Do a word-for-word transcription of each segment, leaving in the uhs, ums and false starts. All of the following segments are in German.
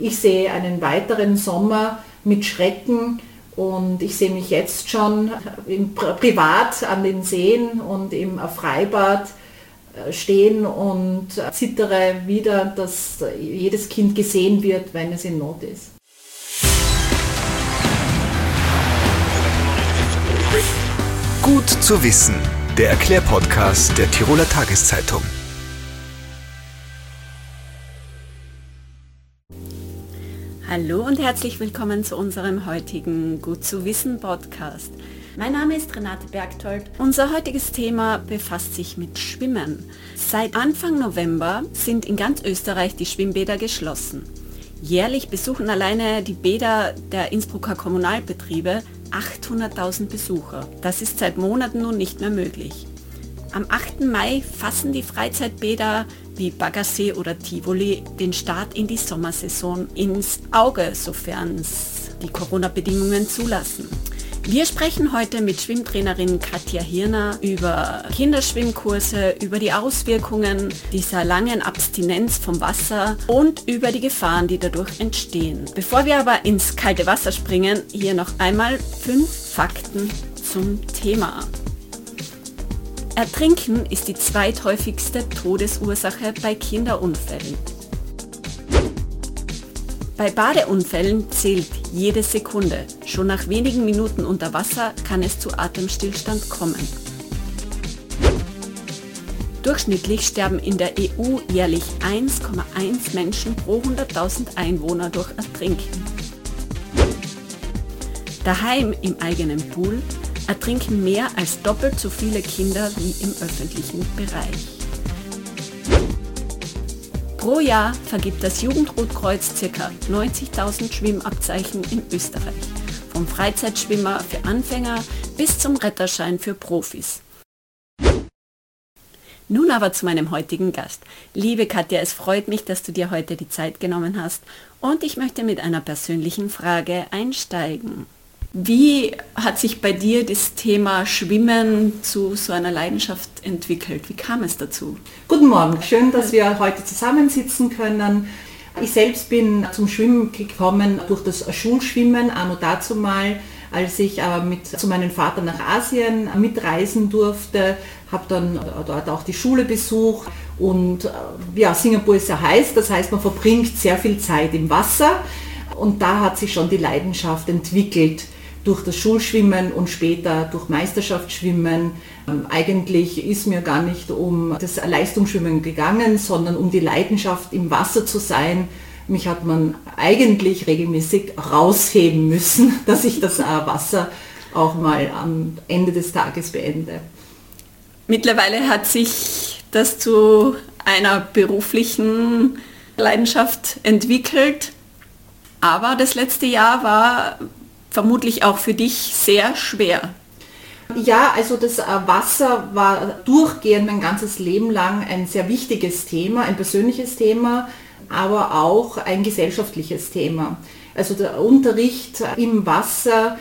Ich sehe einen weiteren Sommer mit Schrecken und ich sehe mich jetzt schon im privat an den Seen und im Freibad stehen und zittere wieder, dass jedes Kind gesehen wird, wenn es in Not ist. Gut zu wissen, der Erklärpodcast der Tiroler Tageszeitung. Hallo und herzlich willkommen zu unserem heutigen Gut zu wissen Podcast. Mein Name ist Renate Bergtold. Unser heutiges Thema befasst sich mit Schwimmen. Seit Anfang November sind in ganz Österreich die Schwimmbäder geschlossen. Jährlich besuchen alleine die Bäder der Innsbrucker Kommunalbetriebe achthunderttausend Besucher. Das ist seit Monaten nun nicht mehr möglich. Am achten Mai fassen die Freizeitbäder wie Baggersee oder Tivoli den Start in die Sommersaison ins Auge, sofern es die Corona-Bedingungen zulassen. Wir sprechen heute mit Schwimmtrainerin Katja Hirner über Kinderschwimmkurse, über die Auswirkungen dieser langen Abstinenz vom Wasser und über die Gefahren, die dadurch entstehen. Bevor wir aber ins kalte Wasser springen, hier noch einmal fünf Fakten zum Thema. Ertrinken ist die zweithäufigste Todesursache bei Kinderunfällen. Bei Badeunfällen zählt jede Sekunde. Schon nach wenigen Minuten unter Wasser kann es zu Atemstillstand kommen. Durchschnittlich sterben in der E U jährlich eins Komma eins Menschen pro hunderttausend Einwohner durch Ertrinken. Daheim im eigenen Pool ertrinken mehr als doppelt so viele Kinder wie im öffentlichen Bereich. Pro Jahr vergibt das Jugendrotkreuz ca. neunzigtausend Schwimmabzeichen in Österreich, vom Freizeitschwimmer für Anfänger bis zum Retterschein für Profis. Nun aber zu meinem heutigen Gast. Liebe Katja, es freut mich, dass du dir heute die Zeit genommen hast und ich möchte mit einer persönlichen Frage einsteigen. Wie hat sich bei dir das Thema Schwimmen zu so einer Leidenschaft entwickelt? Wie kam es dazu? Guten Morgen, schön, dass wir heute zusammensitzen können. Ich selbst bin zum Schwimmen gekommen durch das Schulschwimmen, anno dazumal, als ich aber mit, zu meinem Vater nach Asien mitreisen durfte, habe dann dort auch die Schule besucht und ja, Singapur ist sehr heiß, das heißt, man verbringt sehr viel Zeit im Wasser und da hat sich schon die Leidenschaft entwickelt. Durch das Schulschwimmen und später durch Meisterschaftsschwimmen. Ähm, eigentlich ist mir gar nicht um das Leistungsschwimmen gegangen, sondern um die Leidenschaft im Wasser zu sein. Mich hat man eigentlich regelmäßig rausheben müssen, dass ich das äh, Wasser auch mal am Ende des Tages beende. Mittlerweile hat sich das zu einer beruflichen Leidenschaft entwickelt, aber das letzte Jahr war vermutlich auch für dich sehr schwer. Ja, also das Wasser war durchgehend mein ganzes Leben lang ein sehr wichtiges Thema, ein persönliches Thema, aber auch ein gesellschaftliches Thema. Also der Unterricht im Wasser,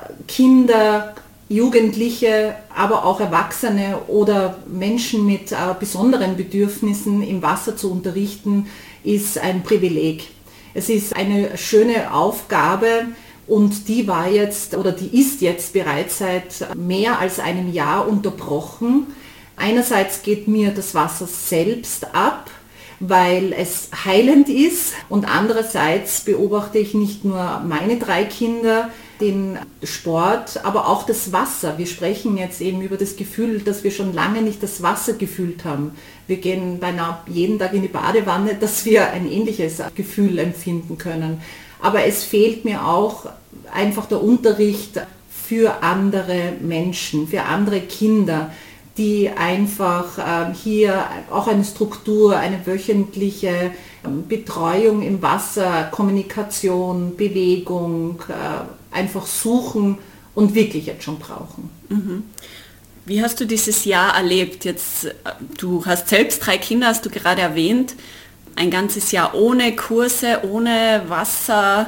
Kinder, Jugendliche, aber auch Erwachsene oder Menschen mit besonderen Bedürfnissen im Wasser zu unterrichten, ist ein Privileg. Es ist eine schöne Aufgabe, und die war jetzt oder die ist jetzt bereits seit mehr als einem Jahr unterbrochen. Einerseits geht mir das Wasser selbst ab, weil es heilend ist und andererseits beobachte ich nicht nur meine drei Kinder, den Sport, aber auch das Wasser. Wir sprechen jetzt eben über das Gefühl, dass wir schon lange nicht das Wasser gefühlt haben. Wir gehen beinahe jeden Tag in die Badewanne, dass wir ein ähnliches Gefühl empfinden können. Aber es fehlt mir auch einfach der Unterricht für andere Menschen, für andere Kinder, die einfach äh, hier auch eine Struktur, eine wöchentliche äh, Betreuung im Wasser, Kommunikation, Bewegung äh, einfach suchen und wirklich jetzt schon brauchen. Mhm. Wie hast du dieses Jahr erlebt? Jetzt, du hast selbst drei Kinder, hast du gerade erwähnt. Ein ganzes Jahr ohne Kurse, ohne Wasser.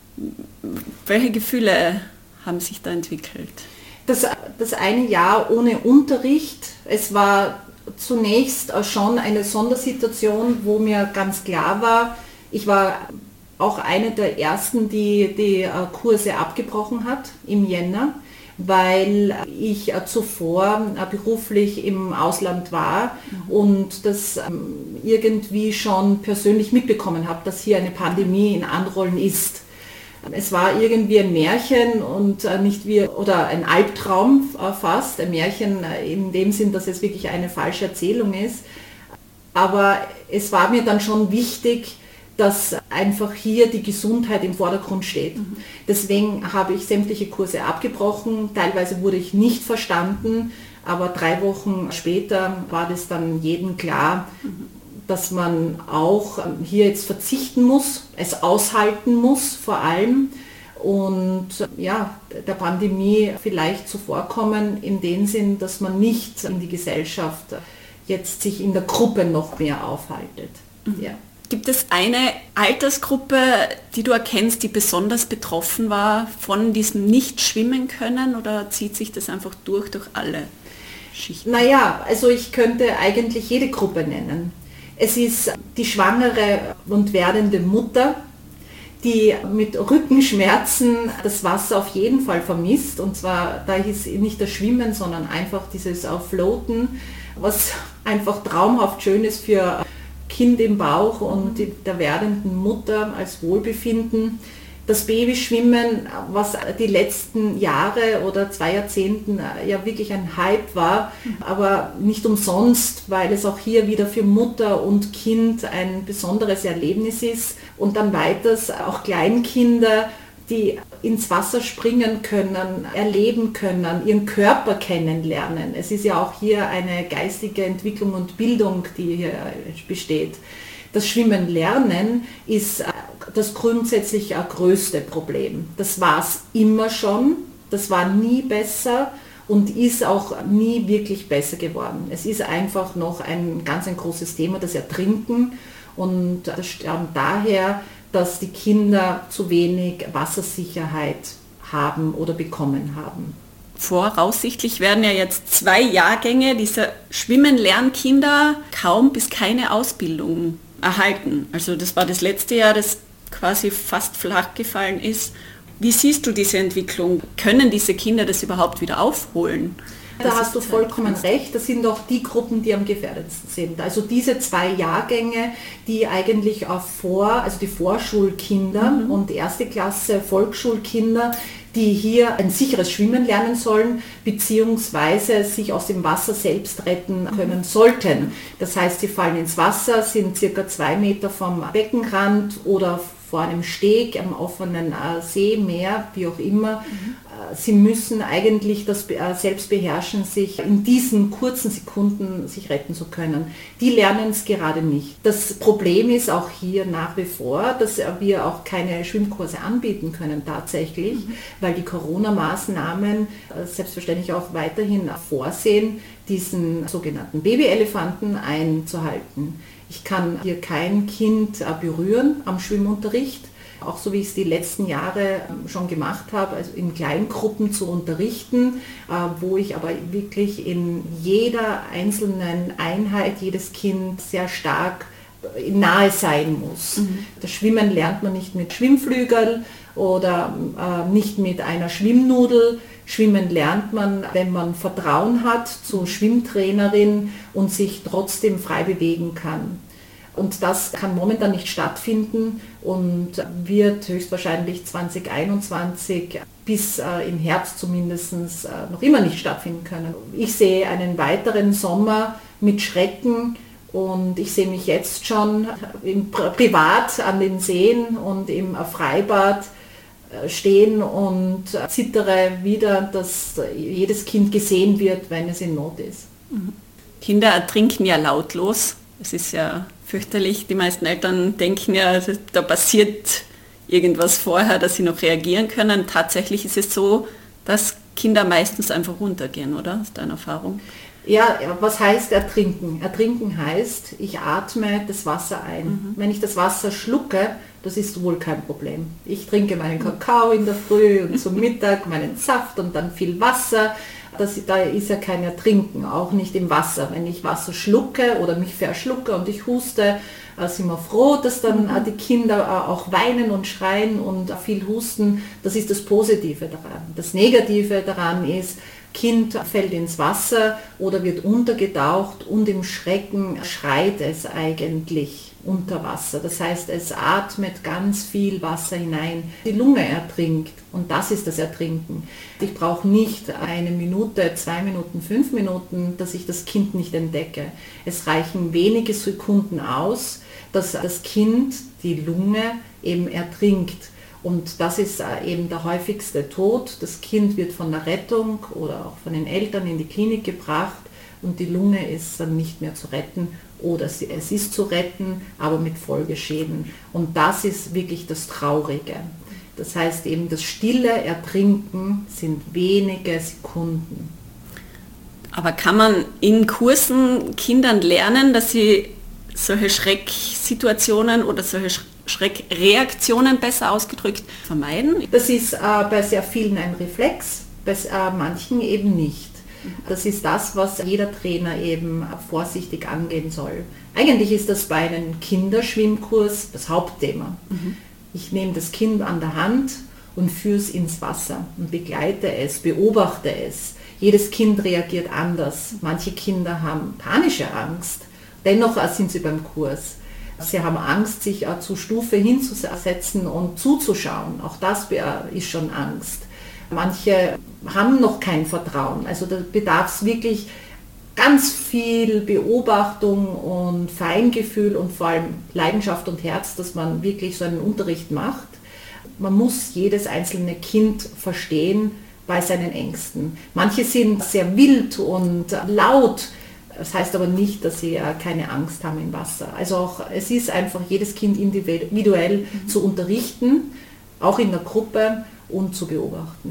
Welche Gefühle haben sich da entwickelt? Das, das eine Jahr ohne Unterricht, es war zunächst schon eine Sondersituation, wo mir ganz klar war, ich war auch eine der ersten, die die äh, Kurse abgebrochen hat im Jänner, weil ich äh, zuvor äh, beruflich im Ausland war mhm. und das ähm, irgendwie schon persönlich mitbekommen habe, dass hier eine Pandemie in Anrollen ist. Es war irgendwie ein Märchen und äh, nicht wie, oder ein Albtraum äh, fast, ein Märchen äh, in dem Sinn, dass es wirklich eine falsche Erzählung ist. Aber es war mir dann schon wichtig, dass einfach hier die Gesundheit im Vordergrund steht. Mhm. Deswegen habe ich sämtliche Kurse abgebrochen. Teilweise wurde ich nicht verstanden, aber drei Wochen später war das dann jedem klar, mhm. dass man auch hier jetzt verzichten muss, es aushalten muss vor allem und ja, der Pandemie vielleicht zuvorkommen in dem Sinn, dass man nicht in die Gesellschaft jetzt sich in der Gruppe noch mehr aufhaltet. Mhm. Ja. Gibt es eine Altersgruppe, die du erkennst, die besonders betroffen war von diesem Nicht-Schwimmen-Können oder zieht sich das einfach durch, durch alle Schichten? Naja, also ich könnte eigentlich jede Gruppe nennen. Es ist die schwangere und werdende Mutter, die mit Rückenschmerzen das Wasser auf jeden Fall vermisst. Und zwar, da ist nicht das Schwimmen, sondern einfach dieses Floaten, was einfach traumhaft schön ist für Kind im Bauch und die, der werdenden Mutter als Wohlbefinden. Das Babyschwimmen, was die letzten Jahre oder zwei Jahrzehnten ja wirklich ein Hype war, aber nicht umsonst, weil es auch hier wieder für Mutter und Kind ein besonderes Erlebnis ist. Und dann weiters auch Kleinkinder, die ins Wasser springen können, erleben können, ihren Körper kennenlernen. Es ist ja auch hier eine geistige Entwicklung und Bildung, die hier besteht. Das Schwimmen lernen ist das grundsätzlich größte Problem. Das war es immer schon, das war nie besser und ist auch nie wirklich besser geworden. Es ist einfach noch ein ganz ein großes Thema, das Ertrinken, und das stammt daher, dass die Kinder zu wenig Wassersicherheit haben oder bekommen haben. Voraussichtlich werden ja jetzt zwei Jahrgänge dieser Schwimmen-Lernkinder kaum bis keine Ausbildung erhalten. Also das war das letzte Jahr, das quasi fast flach gefallen ist. Wie siehst du diese Entwicklung? Können diese Kinder das überhaupt wieder aufholen? Da hast du vollkommen recht, das sind auch die Gruppen, die am gefährdetsten sind. Also diese zwei Jahrgänge, die eigentlich auf vor, also die Vorschulkinder mhm. und erste Klasse Volksschulkinder, die hier ein sicheres Schwimmen lernen sollen, beziehungsweise sich aus dem Wasser selbst retten können sollten. Das heißt, sie fallen ins Wasser, sind circa zwei Meter vom Beckenrand oder vor einem Steg, am offenen äh, See, Meer, wie auch immer. Mhm. Äh, sie müssen eigentlich das äh, selbst beherrschen, sich in diesen kurzen Sekunden sich retten zu können. Die lernen es gerade nicht. Das Problem ist auch hier nach wie vor, dass wir auch keine Schwimmkurse anbieten können tatsächlich, mhm. weil die Corona-Maßnahmen äh, selbstverständlich auch weiterhin vorsehen, diesen sogenannten Babyelefanten einzuhalten. Ich kann hier kein Kind berühren am Schwimmunterricht, auch so wie ich es die letzten Jahre schon gemacht habe, also in Kleingruppen zu unterrichten, wo ich aber wirklich in jeder einzelnen Einheit jedes Kind sehr stark nahe sein muss. Mhm. Das Schwimmen lernt man nicht mit Schwimmflügel oder äh, nicht mit einer Schwimmnudel. Schwimmen lernt man, wenn man Vertrauen hat zur Schwimmtrainerin und sich trotzdem frei bewegen kann. Und das kann momentan nicht stattfinden und wird höchstwahrscheinlich zwanzig einundzwanzig bis äh, im Herbst zumindest äh, noch immer nicht stattfinden können. Ich sehe einen weiteren Sommer mit Schrecken und ich sehe mich jetzt schon im Pri- privat an den Seen und im Freibad stehen und zittere wieder, dass jedes Kind gesehen wird, wenn es in Not ist. Kinder ertrinken ja lautlos. Es ist ja fürchterlich. Die meisten Eltern denken ja, da passiert irgendwas vorher, dass sie noch reagieren können. Tatsächlich ist es so, dass Kinder meistens einfach runtergehen, oder? Ist deine Erfahrung? Ja, was heißt ertrinken? Ertrinken heißt, ich atme das Wasser ein. Mhm. Wenn ich das Wasser schlucke, das ist wohl kein Problem. Ich trinke meinen Kakao in der Früh und zum Mittag meinen Saft und dann viel Wasser. das, da ist ja kein Ertrinken, auch nicht im Wasser. Wenn ich Wasser schlucke oder mich verschlucke und ich huste, sind wir froh, dass dann die Kinder auch weinen und schreien und viel husten. Das ist das Positive daran. Das Negative daran ist, Kind fällt ins Wasser oder wird untergetaucht und im Schrecken schreit es eigentlich unter Wasser. Das heißt, es atmet ganz viel Wasser hinein. Die Lunge ertrinkt und das ist das Ertrinken. Ich brauche nicht eine Minute, zwei Minuten, fünf Minuten, dass ich das Kind nicht entdecke. Es reichen wenige Sekunden aus, dass das Kind, die Lunge, eben ertrinkt. Und das ist eben der häufigste Tod. Das Kind wird von der Rettung oder auch von den Eltern in die Klinik gebracht und die Lunge ist dann nicht mehr zu retten oder es ist zu retten, aber mit Folgeschäden. Und das ist wirklich das Traurige. Das heißt eben, das stille Ertrinken sind wenige Sekunden. Aber kann man in Kursen Kindern lernen, dass sie solche Schrecksituationen oder solche Schreckreaktionen, besser ausgedrückt, vermeiden? Das ist äh, bei sehr vielen ein Reflex, bei äh, manchen eben nicht. Das ist das, was jeder Trainer eben vorsichtig angehen soll. Eigentlich ist das bei einem Kinderschwimmkurs das Hauptthema. Mhm. Ich nehme das Kind an der Hand und führe es ins Wasser und begleite es, beobachte es. Jedes Kind reagiert anders. Manche Kinder haben panische Angst, dennoch sind sie beim Kurs. Sie haben Angst, sich zur Stufe hinzusetzen und zuzuschauen. Auch das ist schon Angst. Manche haben noch kein Vertrauen. Also da bedarf es wirklich ganz viel Beobachtung und Feingefühl und vor allem Leidenschaft und Herz, dass man wirklich so einen Unterricht macht. Man muss jedes einzelne Kind verstehen bei seinen Ängsten. Manche sind sehr wild und laut. Das heißt aber nicht, dass sie keine Angst haben im Wasser. Also auch, es ist einfach jedes Kind individuell mhm. zu unterrichten, auch in der Gruppe und zu beobachten.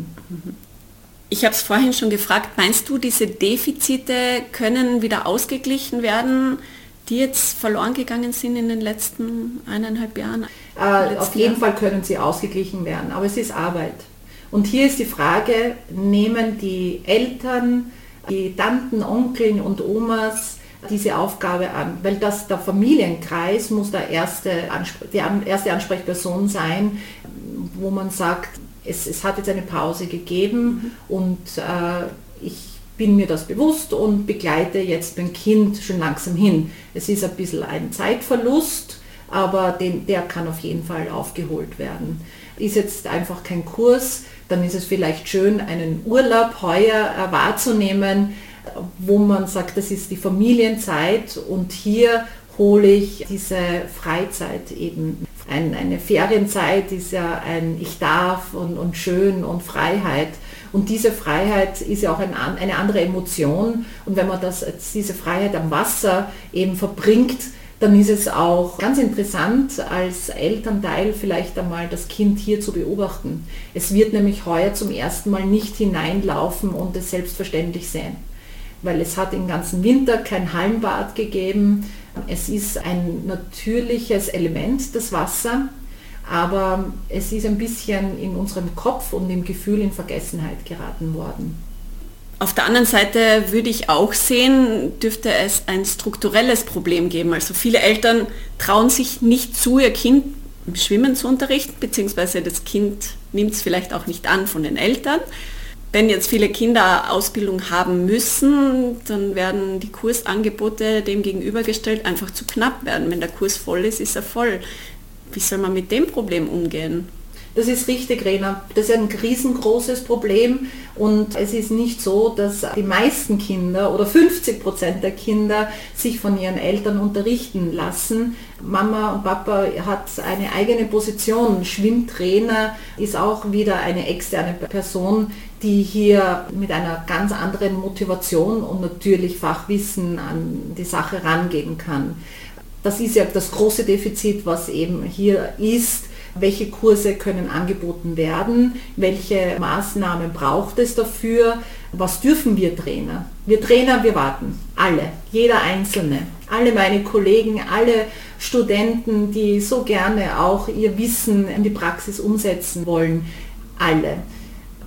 Ich habe es vorhin schon gefragt, meinst du, diese Defizite können wieder ausgeglichen werden, die jetzt verloren gegangen sind in den letzten eineinhalb Jahren? Äh, auf jeden Jahr? Fall können sie ausgeglichen werden, aber es ist Arbeit. Und hier ist die Frage, nehmen die Eltern, die Tanten, Onkeln und Omas diese Aufgabe an, weil das der Familienkreis muss der erste Anspr- die erste Ansprechperson sein, wo man sagt, es, es hat jetzt eine Pause gegeben mhm. und äh, ich bin mir das bewusst und begleite jetzt mein Kind schon langsam hin. Es ist ein bisschen ein Zeitverlust, aber den, der kann auf jeden Fall aufgeholt werden. Ist jetzt einfach kein Kurs, dann ist es vielleicht schön, einen Urlaub heuer äh, wahrzunehmen, wo man sagt, das ist die Familienzeit und hier hole ich diese Freizeit eben. Ein, eine Ferienzeit ist ja ein Ich darf und, und schön und Freiheit. Und diese Freiheit ist ja auch ein, eine andere Emotion. Und wenn man das, diese Freiheit am Wasser eben verbringt, dann ist es auch ganz interessant, als Elternteil vielleicht einmal das Kind hier zu beobachten. Es wird nämlich heuer zum ersten Mal nicht hineinlaufen und es selbstverständlich sehen. Weil es hat den ganzen Winter kein Hallenbad gegeben. Es ist ein natürliches Element, das Wasser, aber es ist ein bisschen in unserem Kopf und im Gefühl in Vergessenheit geraten worden. Auf der anderen Seite würde ich auch sehen, dürfte es ein strukturelles Problem geben. Also viele Eltern trauen sich nicht zu, ihr Kind im Schwimmen zu unterrichten, beziehungsweise das Kind nimmt es vielleicht auch nicht an von den Eltern. Wenn jetzt viele Kinder Ausbildung haben müssen, dann werden die Kursangebote dem gegenübergestellt einfach zu knapp werden. Wenn der Kurs voll ist, ist er voll. Wie soll man mit dem Problem umgehen? Das ist richtig, Rena. Das ist ein riesengroßes Problem und es ist nicht so, dass die meisten Kinder oder fünfzig Prozent der Kinder sich von ihren Eltern unterrichten lassen. Mama und Papa hat eine eigene Position. Schwimmtrainer ist auch wieder eine externe Person, die hier mit einer ganz anderen Motivation und natürlich Fachwissen an die Sache rangehen kann. Das ist ja das große Defizit, was eben hier ist. Welche Kurse können angeboten werden? Welche Maßnahmen braucht es dafür? Was dürfen wir Trainer? Wir Trainer, wir warten. Alle, jeder Einzelne. Alle meine Kollegen, alle Studenten, die so gerne auch ihr Wissen in die Praxis umsetzen wollen. Alle.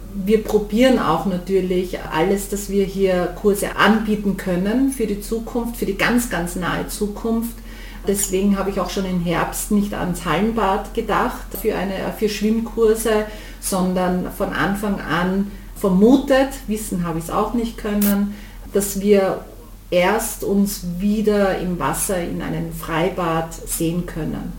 Wir probieren auch natürlich alles, dass wir hier Kurse anbieten können für die Zukunft, für die ganz, ganz nahe Zukunft. Deswegen habe ich auch schon im Herbst nicht ans Hallenbad gedacht für, eine, für Schwimmkurse, sondern von Anfang an vermutet, wissen habe ich es auch nicht können, dass wir erst uns wieder im Wasser in einem Freibad sehen können.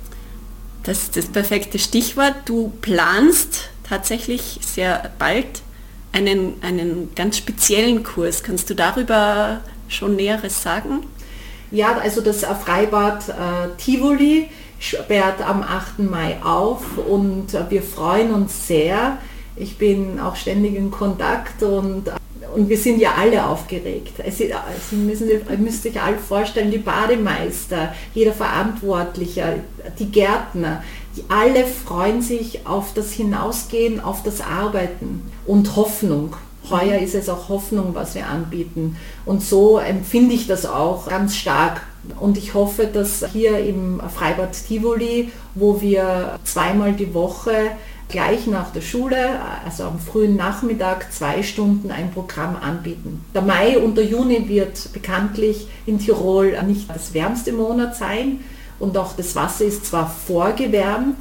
Das ist das perfekte Stichwort. Du planst tatsächlich sehr bald einen, einen ganz speziellen Kurs. Kannst du darüber schon Näheres sagen? Ja, also das Freibad äh, Tivoli sperrt am achten Mai auf und äh, wir freuen uns sehr. Ich bin auch ständig in Kontakt und, und wir sind ja alle aufgeregt. Sie, Sie müssen, ihr müsst sich alle vorstellen, die Bademeister, jeder Verantwortliche, die Gärtner, die alle freuen sich auf das Hinausgehen, auf das Arbeiten und Hoffnung. Heuer ist es auch Hoffnung, was wir anbieten. Und so empfinde ich das auch ganz stark. Und ich hoffe, dass hier im Freibad Tivoli, wo wir zweimal die Woche gleich nach der Schule, also am frühen Nachmittag, zwei Stunden ein Programm anbieten. Der Mai und der Juni wird bekanntlich in Tirol nicht das wärmste Monat sein. Und auch das Wasser ist zwar vorgewärmt,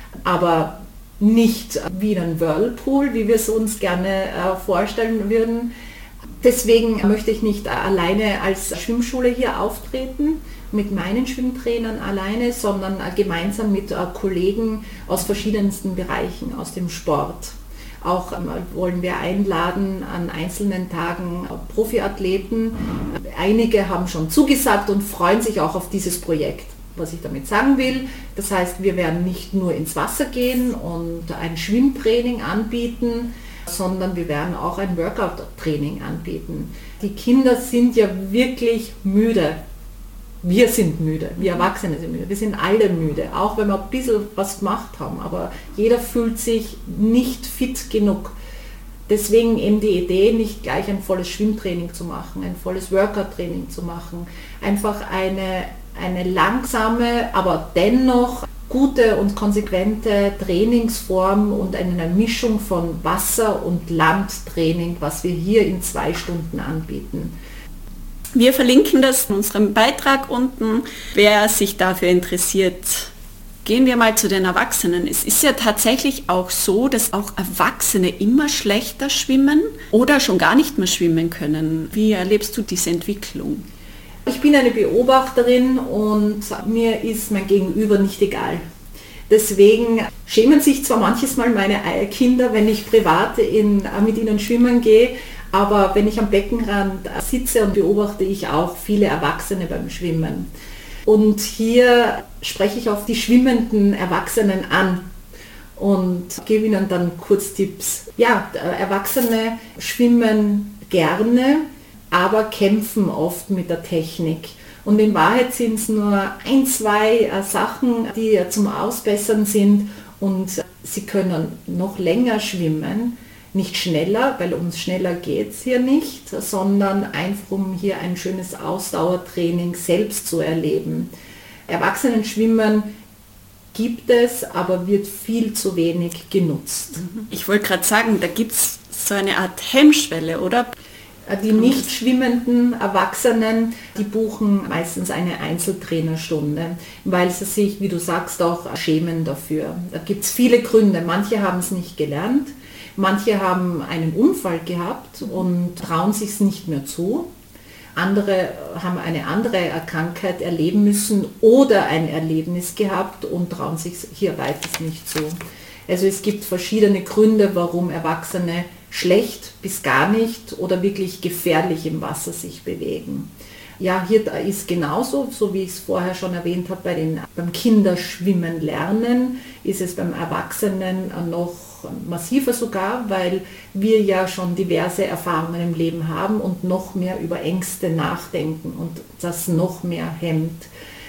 aber nicht wie ein Whirlpool, wie wir es uns gerne äh, vorstellen würden. Deswegen möchte ich nicht alleine als Schwimmschule hier auftreten, mit meinen Schwimmtrainern alleine, sondern äh, gemeinsam mit äh, Kollegen aus verschiedensten Bereichen, aus dem Sport. Auch ähm, wollen wir einladen an einzelnen Tagen äh, Profiathleten. Einige haben schon zugesagt und freuen sich auch auf dieses Projekt. Was ich damit sagen will, das heißt, wir werden nicht nur ins Wasser gehen und ein Schwimmtraining anbieten, sondern wir werden auch ein Workout-Training anbieten. Die Kinder sind ja wirklich müde. Wir sind müde, wir Erwachsene sind müde, wir sind alle müde, auch wenn wir ein bisschen was gemacht haben, aber jeder fühlt sich nicht fit genug. Deswegen eben die Idee, nicht gleich ein volles Schwimmtraining zu machen, ein volles Workout-Training zu machen, einfach eine eine langsame, aber dennoch gute und konsequente Trainingsform und eine Mischung von Wasser- und Landtraining, was wir hier in zwei Stunden anbieten. Wir verlinken das in unserem Beitrag unten. Wer sich dafür interessiert, gehen wir mal zu den Erwachsenen. Es ist ja tatsächlich auch so, dass auch Erwachsene immer schlechter schwimmen oder schon gar nicht mehr schwimmen können. Wie erlebst du diese Entwicklung? Ich bin eine Beobachterin und mir ist mein Gegenüber nicht egal. Deswegen schämen sich zwar manches Mal meine Kinder, wenn ich privat in, mit ihnen schwimmen gehe, aber wenn ich am Beckenrand sitze und beobachte ich auch viele Erwachsene beim Schwimmen. Und hier spreche ich auf die schwimmenden Erwachsenen an und gebe ihnen dann kurz Tipps. Ja, Erwachsene schwimmen gerne, aber kämpfen oft mit der Technik. Und in Wahrheit sind es nur ein, zwei äh, Sachen, die äh, zum Ausbessern sind und äh, sie können noch länger schwimmen, nicht schneller, weil ums schneller geht es hier nicht, sondern einfach um hier ein schönes Ausdauertraining selbst zu erleben. Erwachsenenschwimmen gibt es, aber wird viel zu wenig genutzt. Ich wollte gerade sagen, da gibt es so eine Art Hemmschwelle, oder? Die nicht schwimmenden Erwachsenen, die buchen meistens eine Einzeltrainerstunde, weil sie sich, wie du sagst, auch schämen dafür. Da gibt es viele Gründe. Manche haben es nicht gelernt, manche haben einen Unfall gehabt und trauen sich es nicht mehr zu. Andere haben eine andere Krankheit erleben müssen oder ein Erlebnis gehabt und trauen sich hier weiters nicht zu. Also es gibt verschiedene Gründe, warum Erwachsene schlecht bis gar nicht oder wirklich gefährlich im Wasser sich bewegen. Ja, hier ist genauso, so wie ich es vorher schon erwähnt habe, bei den, beim Kinderschwimmen lernen ist es beim Erwachsenen noch massiver sogar, weil wir ja schon diverse Erfahrungen im Leben haben und noch mehr über Ängste nachdenken und das noch mehr hemmt.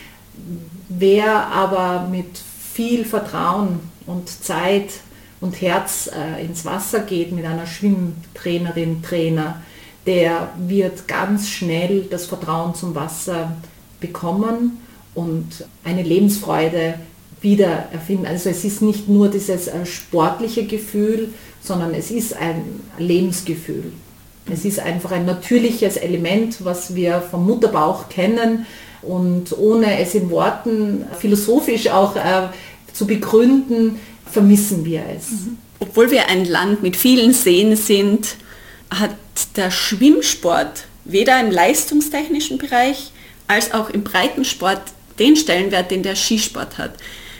Wer aber mit viel Vertrauen und Zeit und Herz äh, ins Wasser geht mit einer Schwimmtrainerin, Trainer, der wird ganz schnell das Vertrauen zum Wasser bekommen und eine Lebensfreude wieder erfinden. Also es ist nicht nur dieses sportliche Gefühl, sondern es ist ein Lebensgefühl. Es ist einfach ein natürliches Element, was wir vom Mutterbauch kennen und ohne es in Worten philosophisch auch äh, zu begründen, vermissen wir es. Mhm. Obwohl wir ein Land mit vielen Seen sind, hat der Schwimmsport weder im leistungstechnischen Bereich als auch im Breitensport den Stellenwert, den der Skisport hat.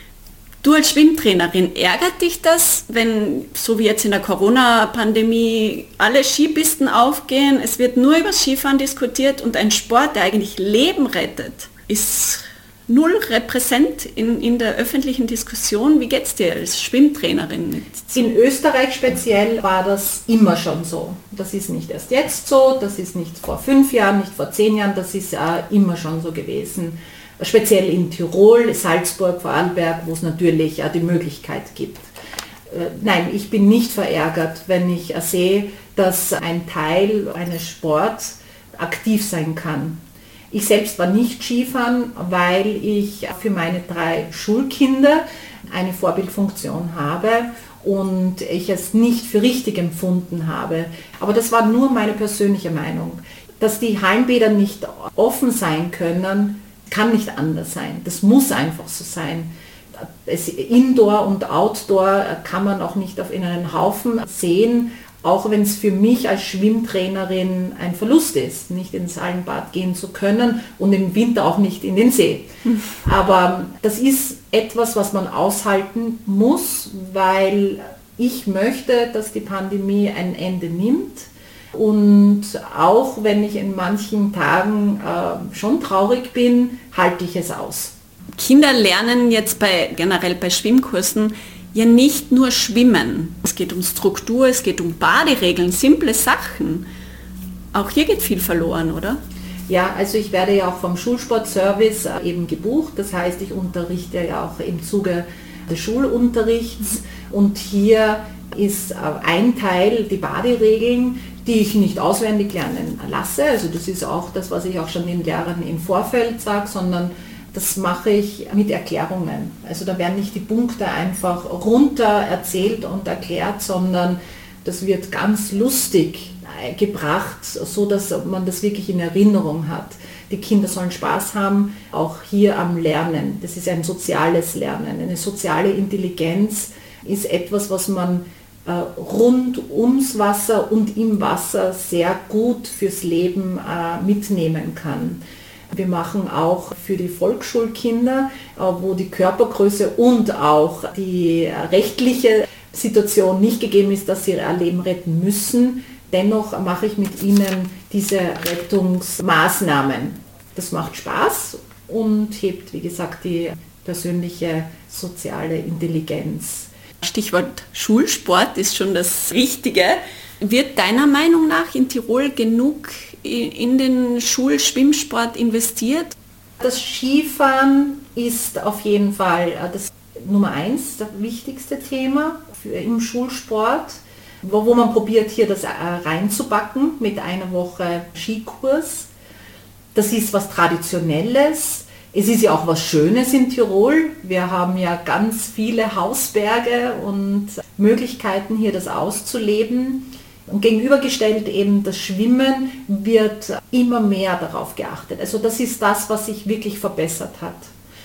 Du als Schwimmtrainerin, ärgert dich das, wenn, so wie jetzt in der Corona-Pandemie, alle Skipisten aufgehen, es wird nur über Skifahren diskutiert und ein Sport, der eigentlich Leben rettet, ist null repräsent in, in der öffentlichen Diskussion? Wie geht es dir als Schwimmtrainerin mit? In Österreich speziell war das immer schon so. Das ist nicht erst jetzt so, das ist nicht vor fünf Jahren, nicht vor zehn Jahren, das ist äh, immer schon so gewesen. Speziell in Tirol, Salzburg, Vorarlberg, wo es natürlich äh, die Möglichkeit gibt. Äh, nein, ich bin nicht verärgert, wenn ich äh, sehe, dass ein Teil eines Sports aktiv sein kann. Ich selbst war nicht Skifahren, weil ich für meine drei Schulkinder eine Vorbildfunktion habe und ich es nicht für richtig empfunden habe. Aber das war nur meine persönliche Meinung. Dass die Hallenbäder nicht offen sein können, kann nicht anders sein. Das muss einfach so sein. Es, Indoor und Outdoor kann man auch nicht auf in einen Haufen sehen, auch wenn es für mich als Schwimmtrainerin ein Verlust ist, nicht ins Hallenbad gehen zu können und im Winter auch nicht in den See. Aber das ist etwas, was man aushalten muss, weil ich möchte, dass die Pandemie ein Ende nimmt. Und auch wenn ich in manchen Tagen äh, schon traurig bin, halte ich es aus. Kinder lernen jetzt bei, generell bei Schwimmkursen ja nicht nur schwimmen. Es geht um Struktur, es geht um Baderegeln, simple Sachen. Auch hier geht viel verloren, oder? Ja, also ich werde ja auch vom Schulsportservice eben gebucht. Das heißt, ich unterrichte ja auch im Zuge des Schulunterrichts. Und hier ist ein Teil die Baderegeln, die ich nicht auswendig lernen lasse. Also das ist auch das, was ich auch schon den Lehrern im Vorfeld sage, sondern das mache ich mit Erklärungen. Also da werden nicht die Punkte einfach runter erzählt und erklärt, sondern das wird ganz lustig gebracht, so dass man das wirklich in Erinnerung hat. Die Kinder sollen Spaß haben, auch hier am Lernen. Das ist ein soziales Lernen. Eine soziale Intelligenz ist etwas, was man äh, rund ums Wasser und im Wasser sehr gut fürs Leben äh, mitnehmen kann. Wir machen auch für die Volksschulkinder, äh, wo die Körpergröße und auch die äh, rechtliche Situation nicht gegeben ist, dass sie ihr Leben retten müssen. Dennoch mache ich mit ihnen diese Rettungsmaßnahmen. Das macht Spaß und hebt, wie gesagt, die persönliche soziale Intelligenz. Stichwort Schulsport ist schon das Richtige. Wird deiner Meinung nach in Tirol genug in den Schulschwimmsport investiert? Das Skifahren ist auf jeden Fall das Nummer eins, das wichtigste Thema für, im Schulsport, wo, wo man probiert, hier das reinzubacken mit einer Woche Skikurs. Das ist was Traditionelles. Es ist ja auch was Schönes in Tirol. Wir haben ja ganz viele Hausberge und Möglichkeiten, hier das auszuleben. Und gegenübergestellt eben das Schwimmen wird immer mehr darauf geachtet. Also das ist das, was sich wirklich verbessert hat.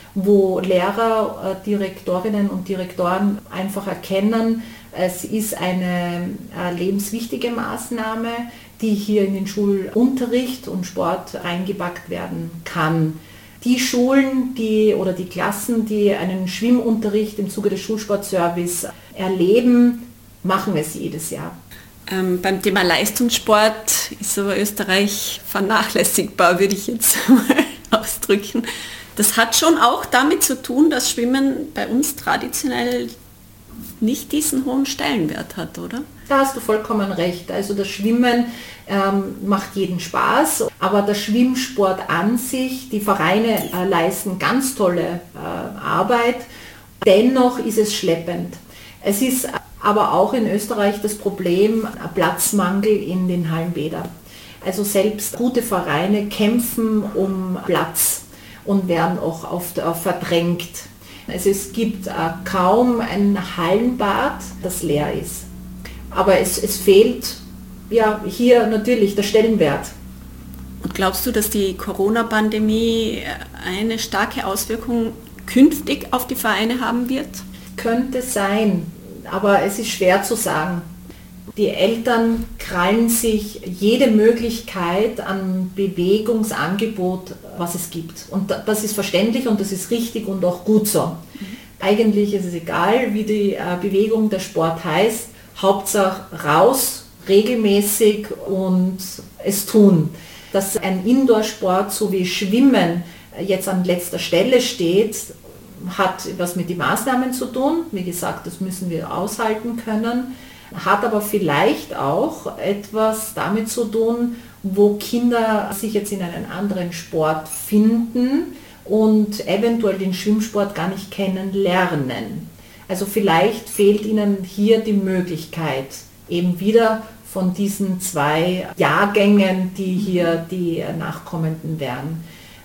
Wo Lehrer, Direktorinnen und Direktoren einfach erkennen, es ist eine lebenswichtige Maßnahme, die hier in den Schulunterricht und Sport eingepackt werden kann. Die Schulen die, oder die Klassen, die einen Schwimmunterricht im Zuge des Schulsportservice erleben, machen es jedes Jahr. Ähm, beim Thema Leistungssport ist aber Österreich vernachlässigbar, würde ich jetzt mal ausdrücken. Das hat schon auch damit zu tun, dass Schwimmen bei uns traditionell nicht diesen hohen Stellenwert hat, oder? Da hast du vollkommen recht. Also das Schwimmen ähm, macht jeden Spaß, aber der Schwimmsport an sich, die Vereine äh, leisten ganz tolle äh, Arbeit. Dennoch ist es schleppend. Es ist aber auch in Österreich das Problem Platzmangel in den Hallenbädern. Also selbst gute Vereine kämpfen um Platz und werden auch oft verdrängt. Also es gibt äh, kaum ein Hallenbad, das leer ist. Aber es, es fehlt ja hier natürlich der Stellenwert. Und glaubst du, dass die Corona-Pandemie eine starke Auswirkung künftig auf die Vereine haben wird? Könnte sein, aber es ist schwer zu sagen. Die Eltern krallen sich jede Möglichkeit an Bewegungsangebot, was es gibt. Und das ist verständlich und das ist richtig und auch gut so. Mhm. Eigentlich ist es egal, wie die Bewegung, der Sport heißt. Hauptsache raus, regelmäßig und es tun. Dass ein Indoor-Sport so wie Schwimmen jetzt an letzter Stelle steht, hat was mit den Maßnahmen zu tun. Wie gesagt, das müssen wir aushalten können. Hat aber vielleicht auch etwas damit zu tun, wo Kinder sich jetzt in einen anderen Sport finden und eventuell den Schwimmsport gar nicht kennenlernen. Also vielleicht fehlt ihnen hier die Möglichkeit, eben wieder von diesen zwei Jahrgängen, die hier die Nachkommenden wären.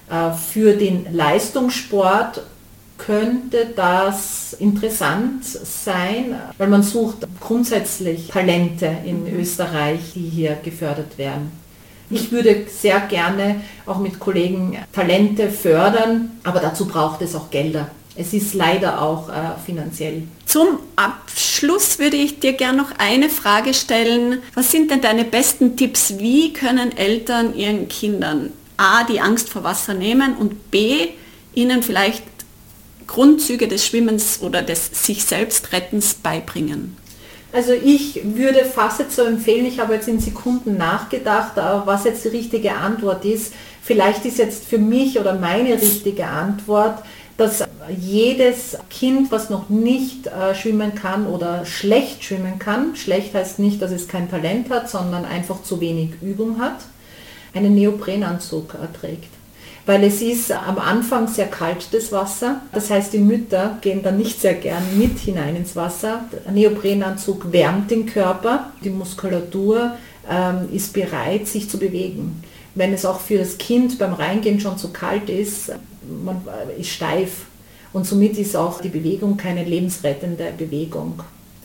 Für den Leistungssport könnte das interessant sein, weil man sucht grundsätzlich Talente in Österreich, die hier gefördert werden. Ich würde sehr gerne auch mit Kollegen Talente fördern, aber dazu braucht es auch Gelder. Es ist leider auch äh, finanziell. Zum Abschluss würde ich dir gerne noch eine Frage stellen. Was sind denn deine besten Tipps? Wie können Eltern ihren Kindern A, die Angst vor Wasser nehmen und B, ihnen vielleicht Grundzüge des Schwimmens oder des sich selbst Rettens beibringen? Also ich würde fast jetzt so empfehlen, ich habe jetzt in Sekunden nachgedacht, was jetzt die richtige Antwort ist. Vielleicht ist jetzt für mich oder meine richtige Antwort, dass jedes Kind, was noch nicht äh, schwimmen kann oder schlecht schwimmen kann, schlecht heißt nicht, dass es kein Talent hat, sondern einfach zu wenig Übung hat, einen Neoprenanzug äh, trägt. Weil es ist am Anfang sehr kalt, das Wasser. Das heißt, die Mütter gehen dann nicht sehr gern mit hinein ins Wasser. Ein Neoprenanzug wärmt den Körper, die Muskulatur ähm, ist bereit, sich zu bewegen. Wenn es auch für das Kind beim Reingehen schon zu kalt ist, man ist steif und somit ist auch die Bewegung keine lebensrettende Bewegung.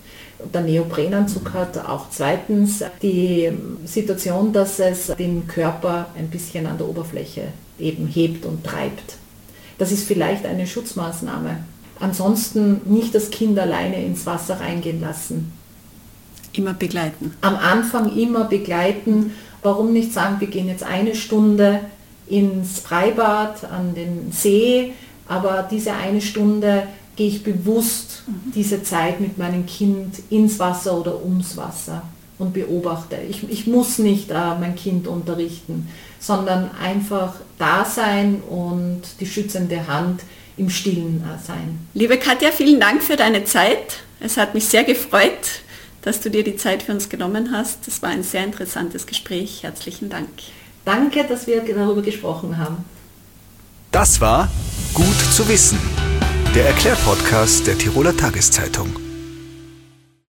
Der Neoprenanzug hat auch zweitens die Situation, dass es den Körper ein bisschen an der Oberfläche eben hebt und treibt. Das ist vielleicht eine Schutzmaßnahme. Ansonsten nicht das Kind alleine ins Wasser reingehen lassen. Immer begleiten. Am Anfang immer begleiten. Warum nicht sagen, wir gehen jetzt eine Stunde ins Freibad, an den See, aber diese eine Stunde gehe ich bewusst diese Zeit mit meinem Kind ins Wasser oder ums Wasser und beobachte. Ich, ich muss nicht äh, mein Kind unterrichten, sondern einfach da sein und die schützende Hand im Stillen äh, sein. Liebe Katja, vielen Dank für deine Zeit. Es hat mich sehr gefreut, dass du dir die Zeit für uns genommen hast. Das war ein sehr interessantes Gespräch. Herzlichen Dank. Danke, dass wir darüber gesprochen haben. Das war Gut zu wissen, der Erklärpodcast der Tiroler Tageszeitung.